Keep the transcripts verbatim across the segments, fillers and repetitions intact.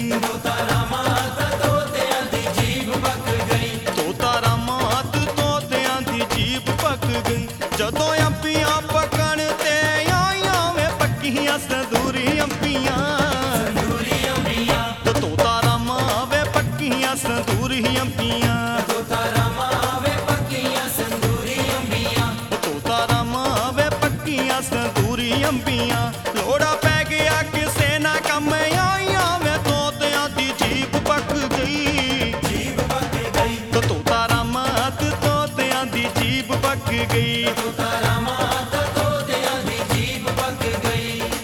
तोता रामा ते तोतियां दी जीभ पक गई। तोता रामा ते तोतियां दी जीभ पक गई। जदों अंबियां पकण ते आईयां वे पक्कियां संदूरी अंबियां। संदूरी अंबियां तो तोता रामा वे पक्कियां संदूरी अंबियां। तोता रामा वे पक्कियां संदूरी अंबियां। तोता रामा वे पक्कियां संदूरी अंबियां। लोड़ा पै गया किसे ना कम आईयां वे तोतियां दी जीभ पक गई। जीभ पक गई। तो तोता रामा ते तोतियां दी जीभ पक गई। तोता रामा ते तोतियां दी जीभ पक गई।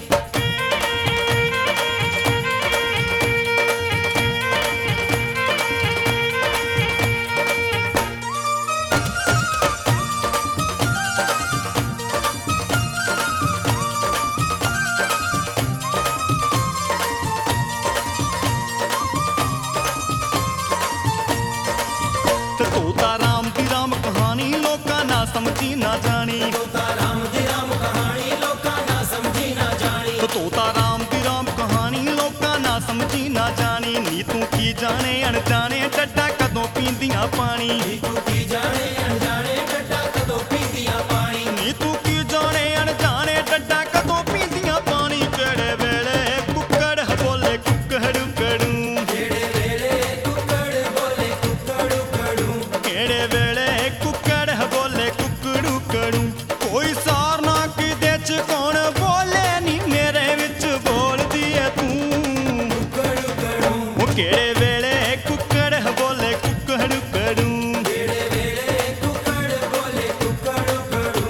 ते तोता राम दी राम कहानी लोकां ना समझी ना जानी। तोता राम दी राम कहानी लोकां ना समझी ना जानी। तो तोता राम दी राम कहानी लोकां ना समझी ना जानी। नी तू की जाने अनजाने डड्डा कदों पींदियां पानी। नी तू की जाने अनजाने डड्डा कदों पींदियां पानी। नी तू की जाने अनजाने डड्डा कदों पींदियां पानी। केड़े वेले कुक्कड़ बोले कुक्कड़ू कड़ू। जेड़े वेले कुक्कड़ बोले कुक्कड़ू कड़ू। केड़े वेले कुक्कड़ बोले कुक्कड़ू कड़ू। कोई सार ना किदे च कौन बोले नी मेरे विच बोलदी ऐ तू। कुक्कड़ू कड़ू। ओ केड़े वेले कुक्कड़ बोले कुक्कड़ू कड़ू। जेड़े वेले कुक्कड़ बोले कुक्कड़ू कड़ू।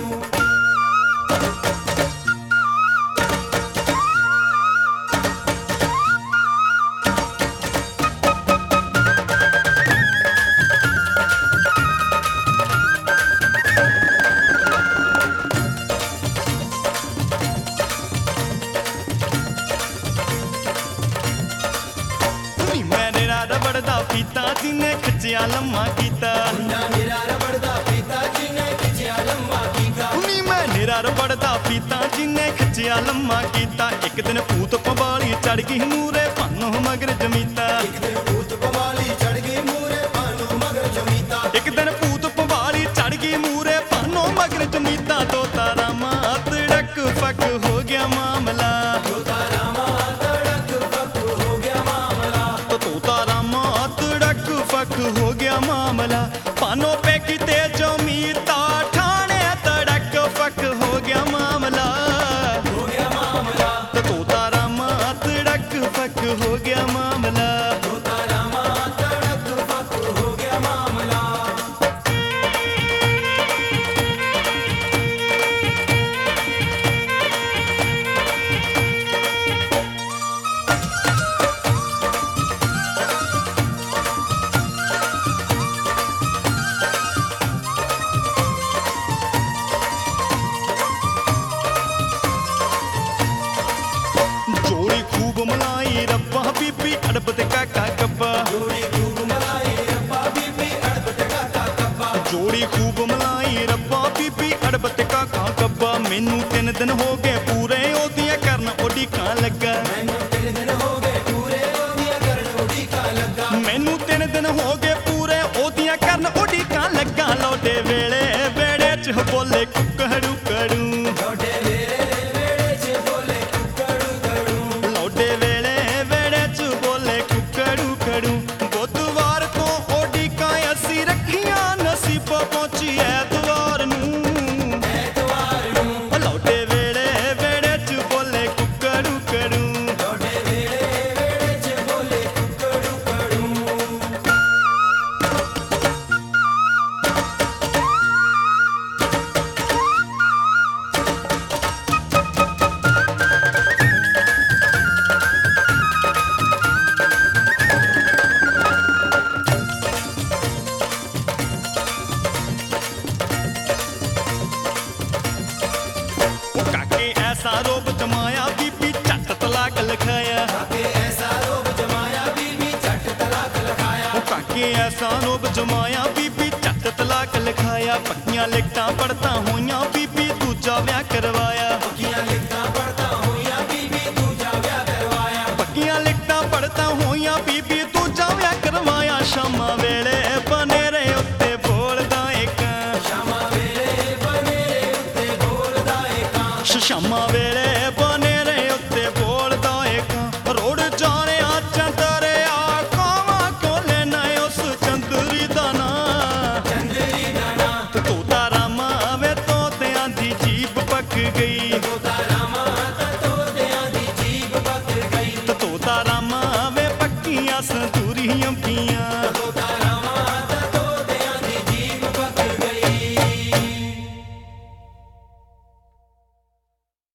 नी मैंने रबड़ दा पीता जिन्ने खिच्चिया लम्मा कीता। मुन्ना मेरा रबड़ दा पीता जिन्ने खिच्चिया लम्मा कीता। नी मैंने रबड़ दा पीता जिन्ने खिच्चिया लम्मा कीता। एक दिन भूत पंबाली चढ़ गई मूरे भानो मगर जमीता। एक दिन भूत पवाली चढ़ गई मूरे पानो मगर जमीता। एक दिन भूत पंबाली चढ़ गई मूरे भानो मगर जमीता। तोता रामा तड़क फक हो गया मामला। तोता रामा तड़क पक हो गया मामला। तो तोता रामा तड़क फक हो गया मामला। पानो पे किते जमीता ठाणे तड़क फक हो गया मामला। हो गया मामला। तो तोता रामा तड़क फक हो गया मामला। तोता रामा तड़क पक हो गया मामला। जोड़ी खूब मलाई रब्बा बीबी अड़ब ते काका कब्बा। जोड़ी खूब मलाई रब्बा बीबी अड़बट काका कब्बा। जोड़ी खूब मलाई रब्बा बीबी अड़ब ते काका कब्बा। मैनू तीन दिन हो गए पूरे ओदियां करन उड़ीकां लगा। मैनू तीन दिन हो गए पूरे ओदियां करन उड़ीकां लगा। मैनू तीन दिन हो गए पूरे ओदियां करन उड़ीकां लगा। लौटे वेले बेड़े च बोले कुक्कड़ू कड़ू। लौटे वेले वेड़े च बोले कुक्कड़ू कड़ू। लौटे वेले बेड़े च बोले कुक्कड़ू कड़ू। बुधवार तो उड़ीकां असी रखियां नसीब पहुंची ऐतवार नूं। ऐतवार नूं। लौटे वेले बेड़े च बोले कुक्कड़ू कड़ू। लौटे वेले वेड़े च बोले कुक्कड़ू कड़ू। ऐसा रोब जमाया बीबी झट तलाक लिखाया। काके ऐसा रोब जमाया बीबी झट तलाक लिखाया। ओ काके ऐसा रोब जमाया बीबी झट तलाक लिखाया। पक्कियां लिखतां पढ़तां होइयां बीबी दूजा विआह करवाया। पक्कियां लिखतां पढ़तां होइयां बीबी दूजा विआह करवाया। पक्कियां लिखतां पढ़तां ਹੋਈਆਂ ਬੀਬੀ ਤੂੰ ਜਾਵਿਆ ਕਰਵਾਇਆ ਸ਼ਾਮਾਂ ਵੇਲੇ ਬਨੇਰੇ ਉੱਤੇ ਬੋਲਦਾ ਏ ਕਾਂ ਸ਼ਾਮਾਂ ਵੇਲੇ ਬਨੇਰੇ ਉੱਤੇ ਬੋਲਦਾ ਏ ਕਾਂ ਸ਼ਾਮਾਂ ਵੇਲੇ ਬਨੇਰੇ ਉੱਤੇ ਬੋਲਦਾ ਏ ਕਾਂ ਰੋੜ ਜਾਣਿਆ ਚੰਦਰਿਆ ਕਾਵਾਂ ਕੋਲੇ ਨਾ ਉਸ ਚੰਦਰੀ ਦਾ ਨਾਂ ਚੰਦਰੀ ਦਾ ਨਾਂ ਤੋਤਾ ਰਾਮਾ ਵੇ ਤੋਤਿਆਂ ਦੀ ਜੀਭ ਪੱਕ ਗਈ ਤੋਤਾ ਰਾਮਾ ਤਾਂ ਤੋਤਿਆਂ ਦੀ ਜੀਭ ਪੱਕ ਗਈ ਤੋਤਾ ਰਾਮਾ ਵੇ ਪੱਕੀਆਂ ਸੰਦੂਰੀ ਅੰਬੀਆਂ